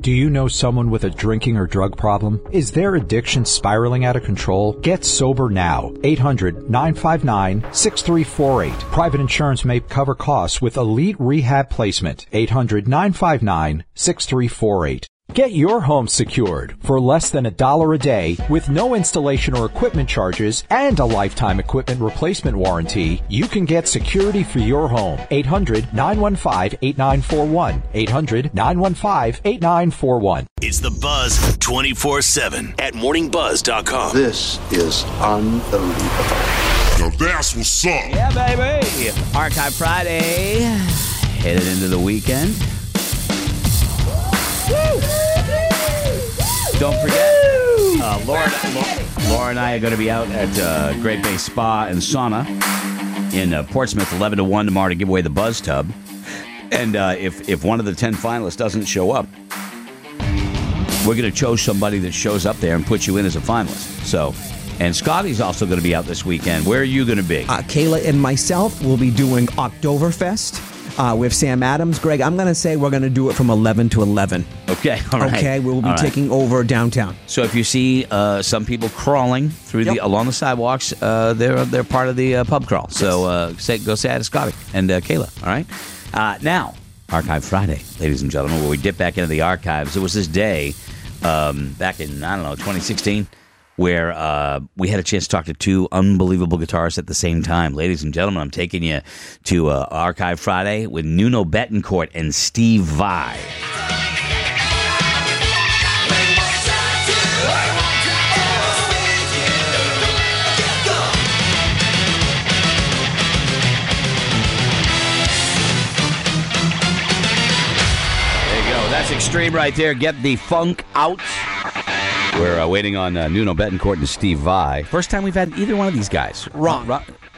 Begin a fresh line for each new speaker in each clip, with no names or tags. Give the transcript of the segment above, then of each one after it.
Do you know someone with a drinking or drug problem? Is their addiction spiraling out of control? Get sober now. 800-959-6348. Private insurance may cover costs with Elite Rehab Placement. 800-959-6348. Get your home secured for less than $1 a day with no installation or equipment charges and a lifetime equipment replacement warranty. You can get security for your home. 800-915-8941. 800-915-8941.
It's The Buzz 24/7 at morningbuzz.com.
This is unbelievable.
Now that's what's up.
Yeah, baby. Archive Friday. Headed into the weekend. Woo! Don't forget, Laura and I are going to be out at Great Bay Spa and Sauna in Portsmouth, 11 to 1 tomorrow to give away the Buzz Tub. And if one of the 10 finalists doesn't show up, we're going to choose somebody that shows up there and put you in as a finalist. So, and Scotty's also going to be out this weekend. Where are you going to be?
Kayla and myself will be doing Oktoberfest. With Sam Adams. Greg, I'm going to say we're going to do it from 11 to 11.
Okay, all right.
Okay, we will be taking over downtown.
So if you see some people crawling through along the sidewalks, they're part of the pub crawl. So go say hi to Scotty and Kayla, all right? Now, Archive Friday, ladies and gentlemen, where we dip back into the archives. It was this day back in, 2016, where we had a chance to talk to two unbelievable guitarists at the same time. Ladies and gentlemen, I'm taking you to Archive Friday with Nuno Bettencourt and Steve Vai. There you go. That's extreme right there. Get the funk out. We're waiting on Nuno Bettencourt and Steve Vai. First time we've had either one of these guys.
Wrong.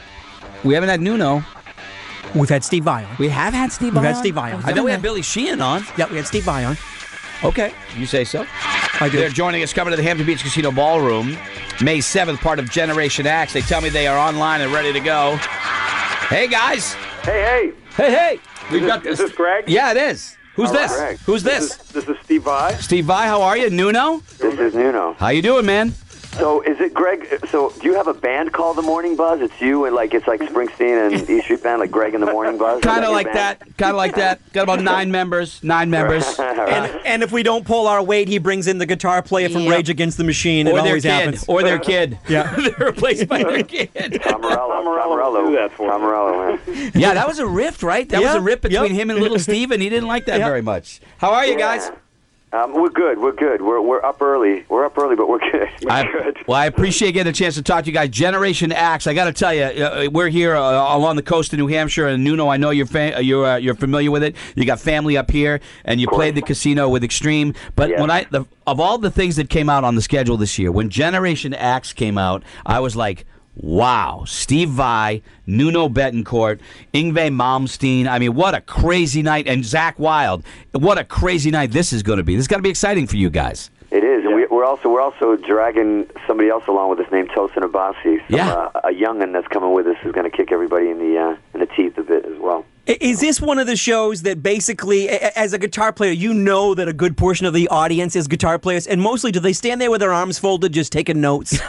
We haven't had Nuno.
We've had Steve Vai on.
We have had Steve Vai.
We've had Steve Vai on.
I know we had Billy Sheehan on.
Yeah, we had Steve Vai on.
Okay, you say so.
I do.
They're joining us, coming to the Hampton Beach Casino Ballroom, May 7th, part of Generation X. They tell me they are online and ready to go. Hey, guys.
Hey.
We've got
Is this Greg?
Yeah, it is. Who's this?
Greg.
Who's this?
This is Steve Vai.
Steve Vai, how are you? Nuno?
This is Nuno.
How you doing, man?
So is it Greg? So do you have a band called The Morning Buzz? It's you and it's like Springsteen and E Street Band, like Greg and The Morning Buzz?
Kind of like that. Got about 9 members. 9 members.
And if we don't pull our weight, he brings in the guitar player from Rage Against the Machine.
Or
it
their
always
kid.
happens.
Or their kid.
Yeah.
They're replaced by their kid.
Tom Morello. Tom Morello, man.
Yeah, that was a rift, right? That was a rift between him and Little Steve, and he didn't like that very much. How are you guys?
We're good. We're up early. We're up early, but we're good.
I appreciate getting a chance to talk to you guys. Generation X, I got to tell you, we're here along the coast of New Hampshire, and Nuno, I know you're familiar with it. You got family up here, and you played the casino with Extreme. But when of all the things that came out on the schedule this year, when Generation X came out, I was like, wow, Steve Vai, Nuno Bettencourt, Yngwie Malmsteen. I mean, what a crazy night. And Zakk Wylde. What a crazy night this is going to be. This is going to be exciting for you guys.
It is. And we're also dragging somebody else along with us named Tosin Abasi. A young'un that's coming with us is going to kick everybody in the teeth a bit as well.
Is this one of the shows that basically, as a guitar player, you know that a good portion of the audience is guitar players, and mostly do they stand there with their arms folded just taking notes?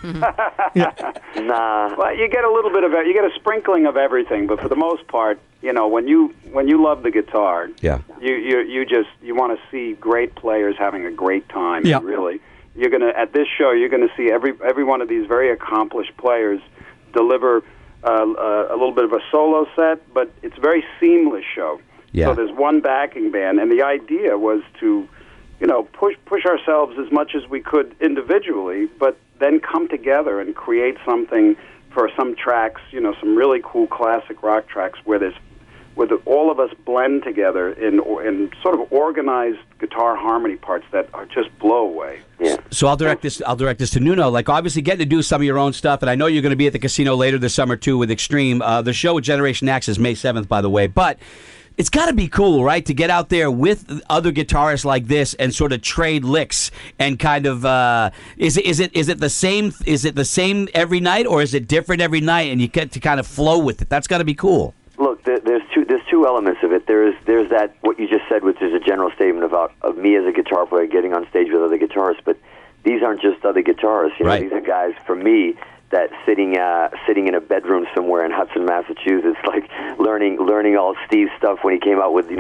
Nah.
Well, you get a little bit of you get a sprinkling of everything, but for the most part, when you love the guitar, you want to see great players having a great time.
Yeah.
Really, at this show you're gonna see every one of these very accomplished players deliver a little bit of a solo set, but it's a very seamless show.
Yeah.
So there's one backing band, and the idea was to, push ourselves as much as we could individually, but then come together and create something for some tracks, some really cool classic rock tracks where all of us blend together in sort of organized guitar harmony parts that are just blow away.
Yeah.
So I'll direct this to Nuno. Like, obviously getting to do some of your own stuff, and I know you're going to be at the casino later this summer too with Extreme. The show with Generation X is May 7th, by the way, but it's got to be cool, right, to get out there with other guitarists like this and sort of trade licks and kind of is it the same? Is it the same every night, or is it different every night, and you get to kind of flow with it? That's got to be cool.
Look, the there's two elements of it. There's that what you just said, which is a general statement of me as a guitar player getting on stage with other guitarists. But these aren't just other guitarists. You know, these are guys for me that sitting in a bedroom somewhere in Hudson, Massachusetts, like learning all Steve's stuff when he came out with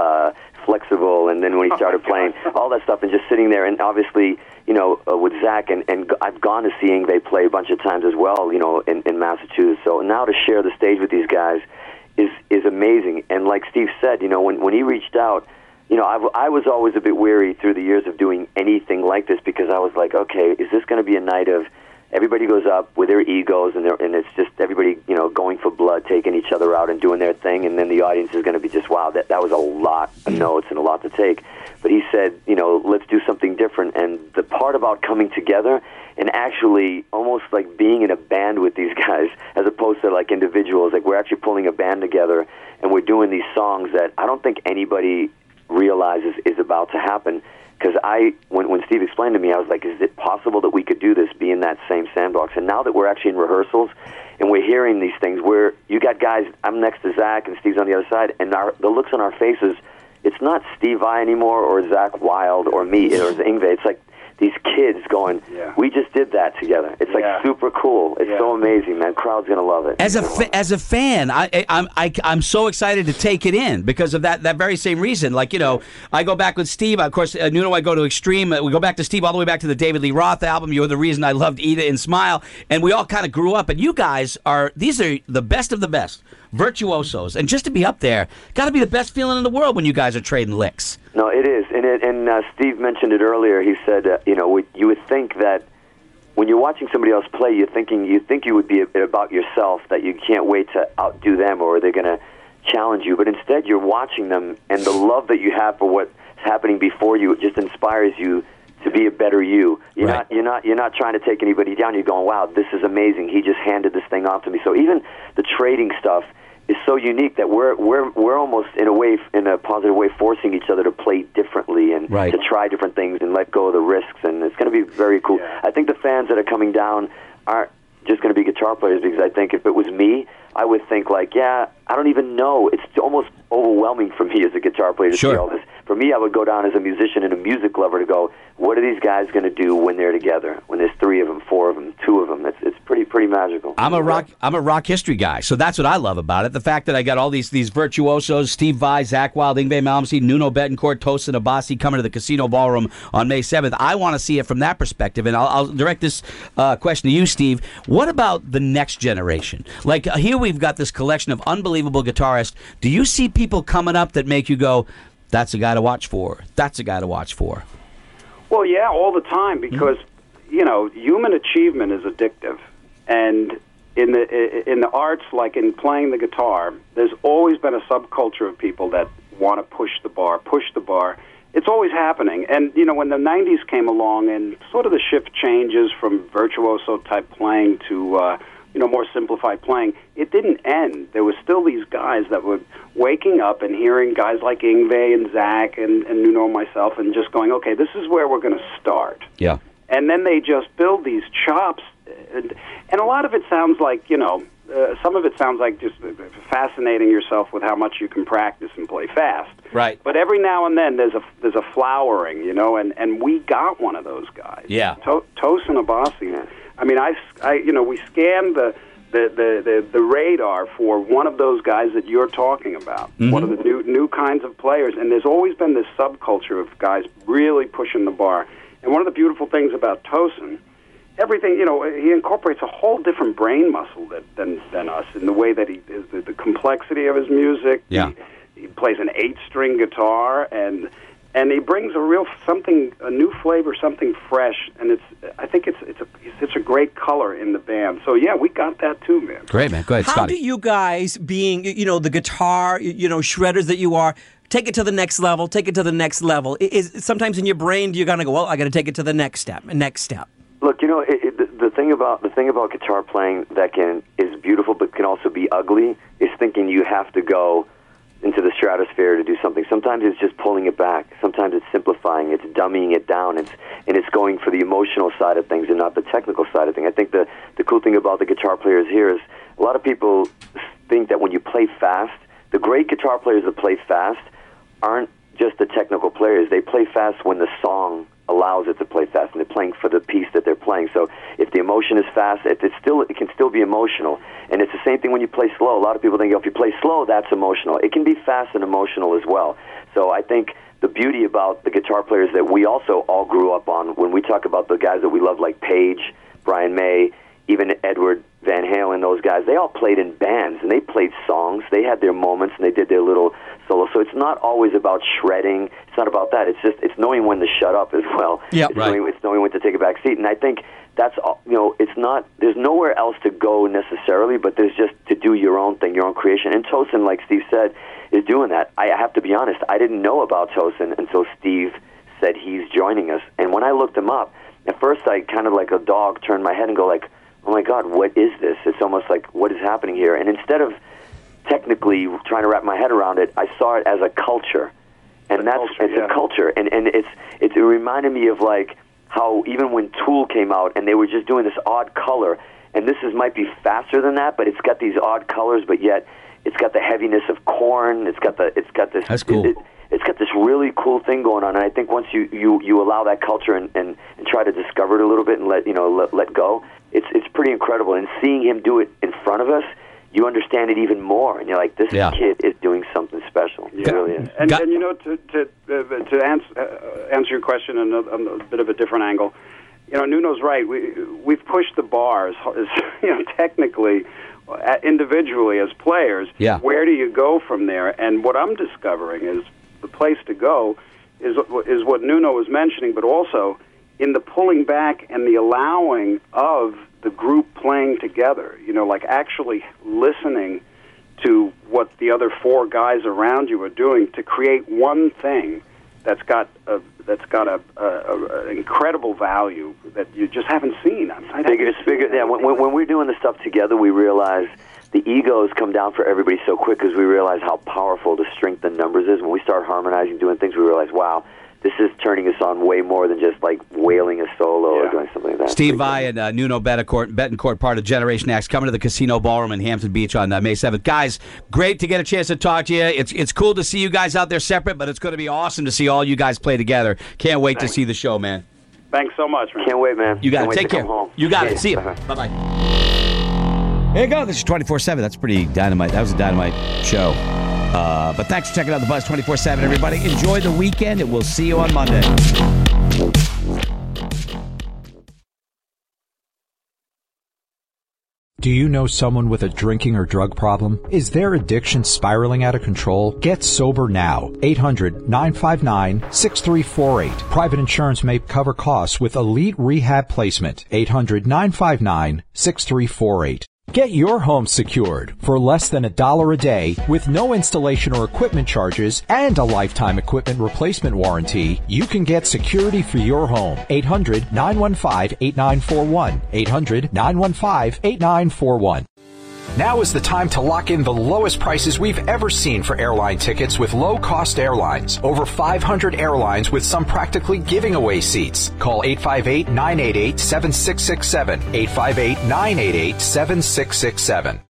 Flexible, and then when he started playing all that stuff, and just sitting there, and obviously, with Zach, and I've gone to see Yngwie play a bunch of times as well, in Massachusetts. So now to share the stage with these guys is amazing. And like Steve said, when he reached out, I was always a bit weary through the years of doing anything like this, because I was like, okay, is this going to be a night of everybody goes up with their egos and it's just everybody, going for blood, taking each other out and doing their thing, and then the audience is going to be just, wow, that was a lot of notes and a lot to take. But he said, let's do something different. And the part about coming together and actually almost like being in a band with these guys as opposed to like individuals, like we're actually pulling a band together and we're doing these songs that I don't think anybody realizes is about to happen. Because when Steve explained to me, I was like, is it possible that we could do this, be in that same sandbox? And now that we're actually in rehearsals and we're hearing these things where you got guys, I'm next to Zach and Steve's on the other side, and the looks on our faces, it's not Steve Vai anymore or Zach Wilde or me or Yngwie. It's like these kids going, we just did that together. It's like super cool. It's so amazing, man. Crowd's going to love it.
As a fan, I'm so excited to take it in because of that very same reason. Like, I go back with Steve. Of course, Nuno, I go to Extreme. We go back to Steve all the way back to the David Lee Roth album. You're the reason I loved Eat It and Smile. And we all kind of grew up. And you guys these are the best of the best. Virtuosos. And just to be up there, got to be the best feeling in the world when you guys are trading licks.
No, it is. And Steve mentioned it earlier. He said, you would think that when you're watching somebody else play, you think you would be a bit about yourself, that you can't wait to outdo them or they're going to challenge you. But instead, you're watching them, and the love that you have for what's happening before you just inspires you to be a better you. You're not trying to take anybody down. You're going, wow, this is amazing. He just handed this thing off to me. So even the trading stuff is so unique that we're almost in a positive way forcing each other to play differently and to try different things and let go of the risks, and it's going to be very cool. I think the fans that are coming down aren't just going to be guitar players, because I think if it was me, I would think like, I don't even know. It's almost overwhelming for me as a guitar player to see all this. For me, I would go down as a musician and a music lover to go, what are these guys going to do when they're together? When there's 3 of them, 4 of them, 2 of them, it's pretty magical.
I'm a rock history guy, so that's what I love about it. The fact that I got all these virtuosos: Steve Vai, Zach Wilde, Yngwie Malmsteen, Nuno Bettencourt, Tosin Abasi coming to the Casino Ballroom on May 7th. I want to see it from that perspective, and I'll direct this question to you, Steve. What about the next generation? Like here, we've got this collection of unbelievable guitarists. Do you see people coming up that make you go, that's a guy to watch for? That's a guy to watch for.
Well, yeah, all the time, because human achievement is addictive, and in the arts, like in playing the guitar, there's always been a subculture of people that want to push the bar. It's always happening, and when the '90s came along, and sort of the shift changes from virtuoso type playing to more simplified playing, it didn't end. There was still these guys that were waking up and hearing guys like Yngwie and Zach and Nuno and myself and just going, okay, this is where we're going to start.
Yeah.
And then they just build these chops. And a lot of it sounds like, some of it sounds like just fascinating yourself with how much you can practice and play fast.
Right.
But every now and then there's a flowering, and we got one of those guys.
Yeah.
Tosin Abasi. I mean, we scanned the radar for one of those guys that you're talking about, one of the new kinds of players, and there's always been this subculture of guys really pushing the bar. And one of the beautiful things about Tosin, everything, he incorporates a whole different brain muscle than us in the way that the complexity of his music.
Yeah.
He plays an 8-string guitar, and he brings a new flavor, something fresh, and I think it's a great color in the band. So yeah, we got that too, man.
Great, man. Go ahead,
How
Scotty.
do you guys, being the guitar, shredders that you are, take it to the next level? Take it to the next level. Is sometimes in your brain you're gonna go, well, I got to take it to the next step.
Look, the thing about guitar playing that is beautiful but can also be ugly is thinking you have to go into the stratosphere to do something. Sometimes it's just pulling it back. Sometimes it's simplifying. It's dumbing it down. And it's going for the emotional side of things and not the technical side of things. I think the cool thing about the guitar players here is a lot of people think that when you play fast, the great guitar players that play fast aren't just the technical players. They play fast when the song allows it to play fast, and they're playing for the piece that they're playing. So if the emotion is fast, it can still be emotional. And it's the same thing when you play slow. A lot of people think, if you play slow, that's emotional. It can be fast and emotional as well. So I think the beauty about the guitar players that we also all grew up on, when we talk about the guys that we love, like Page, Brian May, even Edward Van Halen, those guys, they all played in bands, and they played songs. They had their moments, and they did their little solo. So it's not always about shredding. It's not about that. It's knowing when to shut up as well.
Yeah,
right. It's knowing when to take a back seat. And I think that's, it's not, there's nowhere else to go necessarily, but there's just to do your own thing, your own creation. And Tosin, like Steve said, is doing that. I have to be honest, I didn't know about Tosin until Steve said he's joining us. And when I looked him up, at first I kind of like a dog turned my head and go like, oh my God, what is this? It's almost like, what is happening here? And instead of technically trying to wrap my head around it, I saw it as a culture. And a culture. And it reminded me of like how even when Tool came out and they were just doing this odd color, and this might be faster than that, but it's got these odd colors, but yet it's got the heaviness of Korn. It's got this.
That's cool.
It's got this really cool thing going on, and I think once you allow that culture and try to discover it a little bit and let go, it's pretty incredible. And seeing him do it in front of us, you understand it even more, and you're like, this kid is doing something special.
Yeah.
It really is.
And to answer your question in a bit of a different angle, Nuno's right. We've pushed the bars, technically, individually as players.
Yeah.
Where do you go from there? And what I'm discovering is the place to go is what Nuno was mentioning, but also in the pulling back and the allowing of the group playing together, like actually listening to what the other four guys around you are doing to create one thing that's got an incredible value that you just haven't seen.
It's bigger. Yeah, when we're doing the stuff together, we realize the egos come down for everybody so quick because we realize how powerful the strength in numbers is. When we start harmonizing, doing things, we realize, wow, this is turning us on way more than just like wailing a solo or doing something like that.
Steve Vai and Nuno Betancourt, part of Generation X, coming to the Casino Ballroom in Hampton Beach on May 7th. Guys, great to get a chance to talk to you. It's cool to see you guys out there separate, but it's going to be awesome to see all you guys play together. Can't wait to see the show, man.
Thanks so much, man.
Can't wait, man.
You got it. Take care. You got it. See you.
Bye-bye.
Bye-bye. There you go. This is 24/7. That's pretty dynamite. That was a dynamite show. But thanks for checking out the Buzz 24/7, everybody. Enjoy the weekend, and we'll see you on Monday.
Do you know someone with a drinking or drug problem? Is their addiction spiraling out of control? Get sober now. 800-959-6348. Private insurance may cover costs with Elite Rehab Placement. 800-959-6348. Get your home secured for less than $1 a day with no installation or equipment charges and a lifetime equipment replacement warranty. You can get security for your home. 800-915-8941. 800-915-8941. Now is the time to lock in the lowest prices we've ever seen for airline tickets with low-cost airlines. Over 500 airlines with some practically giving away seats. Call 858-988-7667. 858-988-7667.